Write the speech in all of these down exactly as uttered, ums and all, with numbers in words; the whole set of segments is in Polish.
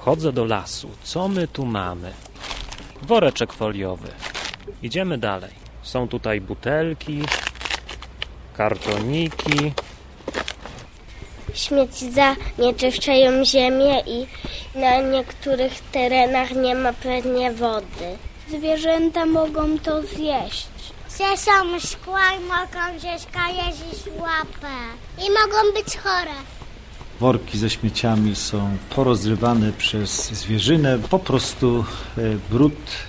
Wchodzę do lasu. Co my tu mamy? Woreczek foliowy. Idziemy dalej. Są tutaj butelki, kartoniki. Śmieci zanieczyszczają ziemię i na niektórych terenach nie ma pewnie wody. Zwierzęta mogą to zjeść. Że są szkła i mogą się skajeżyć łapę. I mogą być chore. Worki ze śmieciami są porozrywane przez zwierzynę. Po prostu brud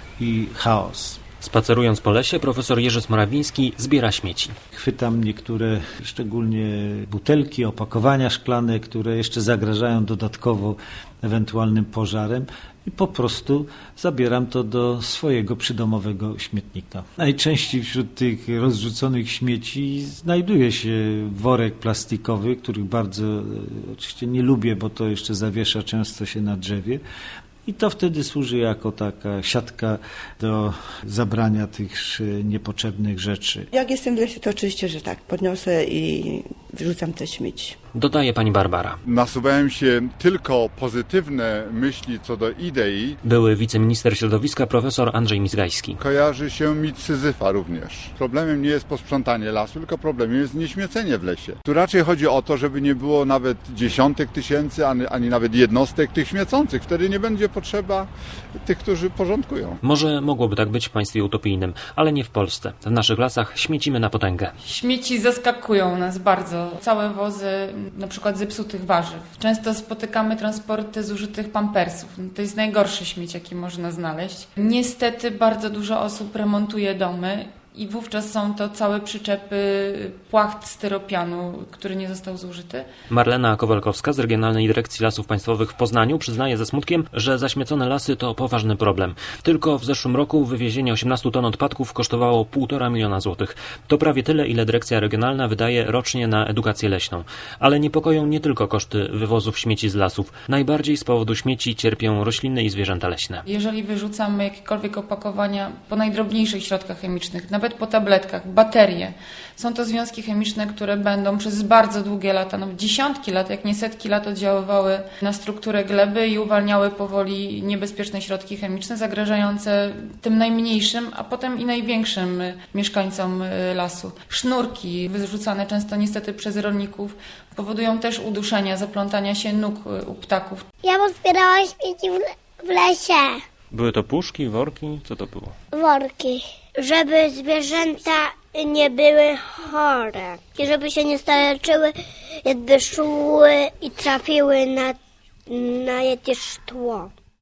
i chaos. Spacerując po lesie, profesor Jerzy Smorawiński zbiera śmieci. Chwytam niektóre, szczególnie butelki, opakowania szklane, które jeszcze zagrażają dodatkowo ewentualnym pożarem i po prostu zabieram to do swojego przydomowego śmietnika. Najczęściej wśród tych rozrzuconych śmieci znajduje się worek plastikowy, których bardzo oczywiście nie lubię, bo to jeszcze zawiesza często się na drzewie. I to wtedy służy jako taka siatka do zabrania tych niepotrzebnych rzeczy. Jak jestem w lesie, to oczywiście, że tak, podniosę i wyrzucam te śmieci. Dodaje pani Barbara. Nasuwają się tylko pozytywne myśli co do idei. Były wiceminister środowiska profesor Andrzej Mizgajski. Kojarzy się mi Syzyfa również. Problemem nie jest posprzątanie lasu, tylko problemem jest nieśmiecenie w lesie. Tu raczej chodzi o to, żeby nie było nawet dziesiątek tysięcy, ani, ani nawet jednostek tych śmiecących. Wtedy nie będzie potrzeba tych, którzy porządkują. Może mogłoby tak być w państwie utopijnym, ale nie w Polsce. W naszych lasach śmiecimy na potęgę. Śmieci zaskakują nas bardzo. Całe wozy na przykład zepsutych warzyw. Często spotykamy transporty zużytych pampersów. To jest najgorszy śmieć, jaki można znaleźć. Niestety bardzo dużo osób remontuje domy i wówczas są to całe przyczepy płacht styropianu, który nie został zużyty. Marlena Kowalkowska z Regionalnej Dyrekcji Lasów Państwowych w Poznaniu przyznaje ze smutkiem, że zaśmiecone lasy to poważny problem. Tylko w zeszłym roku wywiezienie osiemnastu ton odpadków kosztowało półtora miliona złotych. To prawie tyle, ile Dyrekcja Regionalna wydaje rocznie na edukację leśną. Ale niepokoją nie tylko koszty wywozów śmieci z lasów. Najbardziej z powodu śmieci cierpią rośliny i zwierzęta leśne. Jeżeli wyrzucamy jakiekolwiek opakowania po najdrobniejszych środkach chemicznych, nawet po tabletkach, baterie. Są to związki chemiczne, które będą przez bardzo długie lata, no dziesiątki lat, jak nie setki lat oddziaływały na strukturę gleby i uwalniały powoli niebezpieczne środki chemiczne, zagrażające tym najmniejszym, a potem i największym mieszkańcom lasu. Sznurki wyrzucane często niestety przez rolników powodują też uduszenia, zaplątania się nóg u ptaków. Ja pozbierałam śmieci w, le- w lesie. Były to puszki, worki? Co to było? Worki. Żeby zwierzęta nie były chore i żeby się nie skaleczyły, jakby szły i trafiły na, na jakieś szkło.